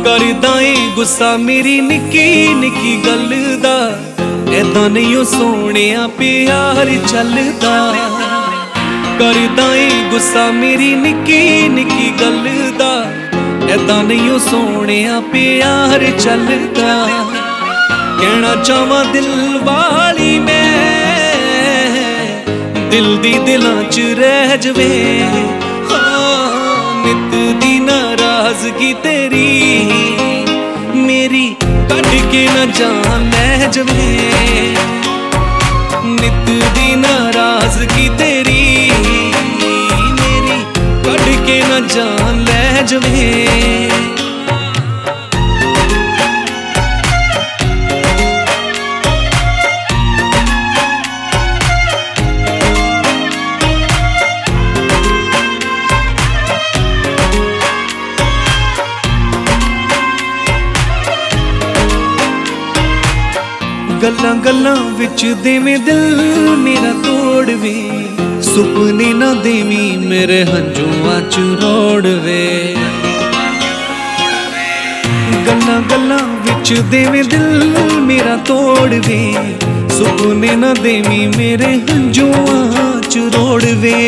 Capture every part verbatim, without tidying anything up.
करदा ए गुस्सा मेरी निक्की निक्की गल दा, ऐदां नहीं ओ सोहणिया प्यार चलदा। करदा ए गुस्सा मेरी निक्की निक्की गल दा, ऐदां नहीं ओ सोहणिया प्यार चलदा। कहना चाहवां दिल वाली मैं, दिल दी दिलां च रह जवे। नित दी नाराजगी तेरी मेरी कट के न जान लै जवे। नित दी नाराजगी तेरी मेरी कट के न जान लै जवे। गल्लां गल्लां विच देवें दिल मेरा तोड़वे, सुपने ना देवी मेरे हंजुआं च रोड़वे। गल्लां गल्लां विच देवें दिल मेरा तोड़वे, सुपने ना देवी मेरे हंजुआं च रोड़वे।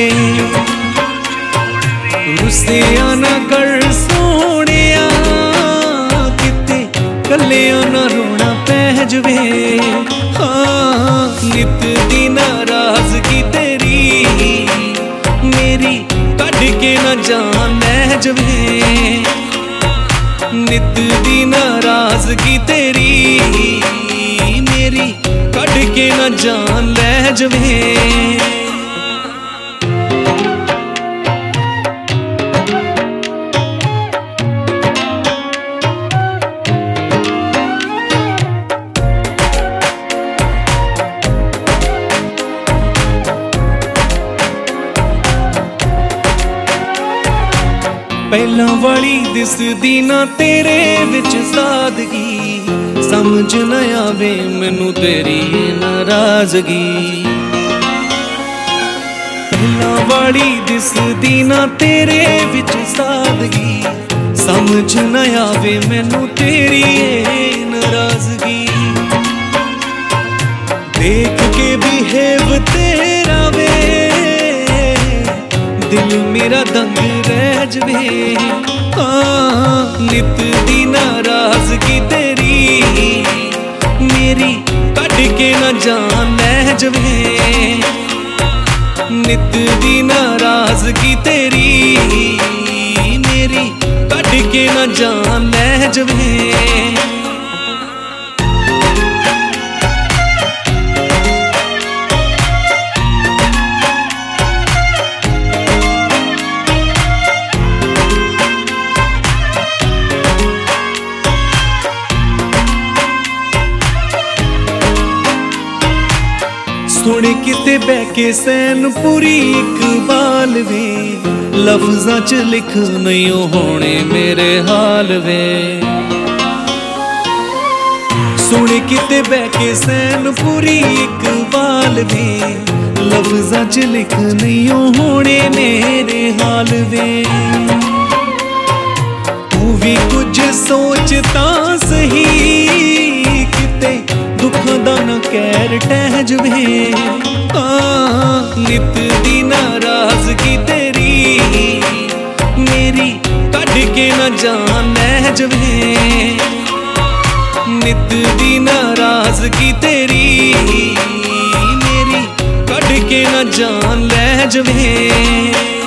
रुस्सिया ना कर सोहणिया किते कल्लिया ना रोना पै जवे। हाँ नित दी नाराजगी तेरी मेरी कट के न जान लै जवे। नित दी नाराजगी तेरी मेरी कट के न जान लै जवे। पहला वाली दिसदी ना तेरे विच सादगी, समझ न आवे मैनू तेरी नाराजगी। पहला वाली दिसदी ना तेरे विच सादगी, समझ न आवे मैनू तेरी नाराजगी। देख के बिहेव तेरा वे दिल मेरा दंग रह जवे। हाँ नित दी नाराजगी तेरी मेरी कट के न जान लै जवे। नित दी नाराजगी तेरी मेरी कट के न जान लै जवे। सुन किते बह के सैन पूरी इकबाल वे, लफ्जां च लिख नहीं होने मेरे हाल वे। सुन किते बह के सैन पूरी इकबाल वे, लफ्जां च लिख नहीं होने मेरे हाल वे। तू भी कुछ सोचता सही किते दुखां दा ना कहर टह जवे। हाँ नित दी नाराजगी तेरी मेरी कट के न जान लै जवे। नित दी नाराजगी तेरी मेरी कट के न जान लै जवे।